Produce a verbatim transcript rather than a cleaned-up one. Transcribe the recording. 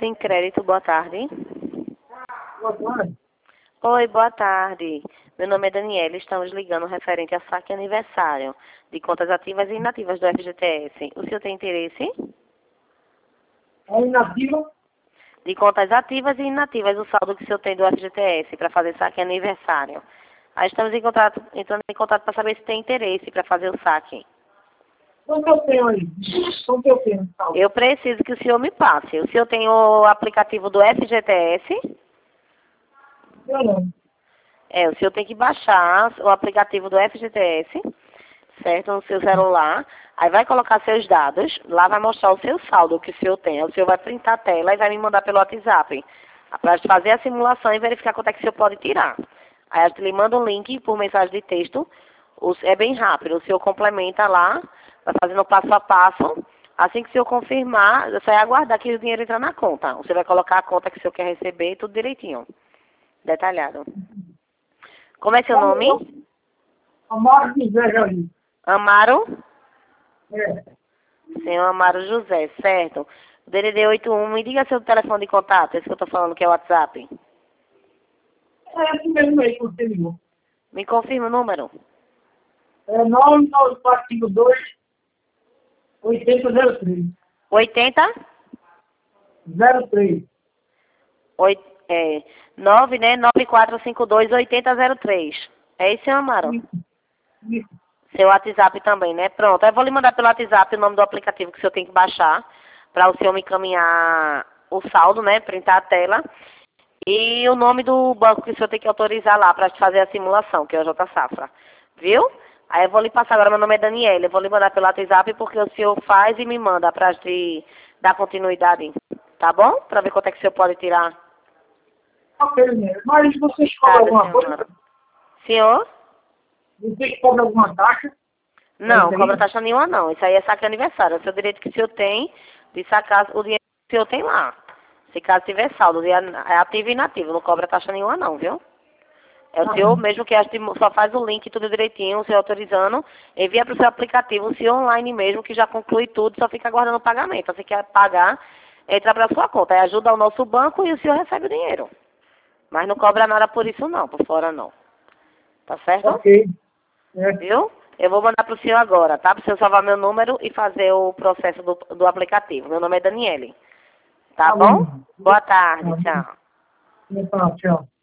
Sem Crédito, boa tarde. Boa tarde. Oi, boa tarde. Meu nome é Daniela, estamos ligando referente a saque aniversário de contas ativas e inativas do F G T S. O senhor tem interesse? É inativa? De contas ativas e inativas, o saldo que o senhor tem do F G T S para fazer saque aniversário. Aí estamos em contato, entrando em contato para saber se tem interesse para fazer o saque. Quanto eu tenho aí? Quanto eu tenho? Tal? Eu preciso que o senhor me passe. O senhor tem o aplicativo do F G T S? Eu não. É, o senhor tem que baixar o aplicativo do F G T S, certo, no seu celular. Aí vai colocar seus dados, lá vai mostrar o seu saldo que o senhor tem. Aí o senhor vai printar a tela e vai me mandar pelo WhatsApp, para fazer a simulação e verificar quanto é que o senhor pode tirar. Aí a gente lhe manda um link por mensagem de texto, é bem rápido, o senhor complementa lá, vai fazendo passo a passo. Assim que o senhor confirmar, é só aguardar que o dinheiro entrar na conta. Você vai colocar a conta que o senhor quer receber, tudo direitinho, detalhado. Como é seu nome? Amaro José Jair. Amaro? É. Senhor Amaro José, certo. O D D D oito um, me diga seu telefone de contato, esse que eu estou falando que é o WhatsApp. É esse mesmo aí que você ligou. Me confirma o número. É nove nove quatro cinco dois, oito zero zero três. oitenta? zero três. Oit, é, nove, né? nove quatro cinco dois, oitenta zero três. É isso, senhor Amaro? Isso. Isso. Seu WhatsApp também, né? Pronto. Aí eu vou lhe mandar pelo WhatsApp o nome do aplicativo que o senhor tem que baixar, para o senhor me encaminhar o saldo, né? Printar a tela. E o nome do banco que o senhor tem que autorizar lá para fazer a simulação, que é o J Safra. Viu? Aí eu vou lhe passar agora, meu nome é Daniela, eu vou lhe mandar pelo WhatsApp porque o senhor faz e me manda para te dar continuidade. Tá bom? Para ver quanto é que o senhor pode tirar. Ok, né? Mas vocês cobram Nada, alguma senhor coisa? Amaro. Senhor? Vocês cobram alguma taxa? Não, É cobra isso aí? taxa nenhuma não. Isso aí é saque aniversário. É o seu direito que o senhor tem de sacar o dinheiro que o senhor tem lá. Se caso tiver saldo, é ativo e inativo. Não cobra taxa nenhuma não, viu? É o Ah, senhor mesmo que só faz o link tudo direitinho, o senhor autorizando, envia para o seu aplicativo, o senhor online mesmo, que já conclui tudo, só fica aguardando o pagamento. Se você quer pagar, entra para a sua conta. Aí ajuda o nosso banco e o senhor recebe o dinheiro. Mas não cobra nada por isso não, por fora não. Tá certo? ok. É. Viu? Eu vou mandar para o senhor agora, tá? Para o senhor salvar meu número e fazer o processo do, do aplicativo. Meu nome é Daniele. Tá Tá bom? bom. Boa tarde, Tá tchau. bom. Tá, tchau.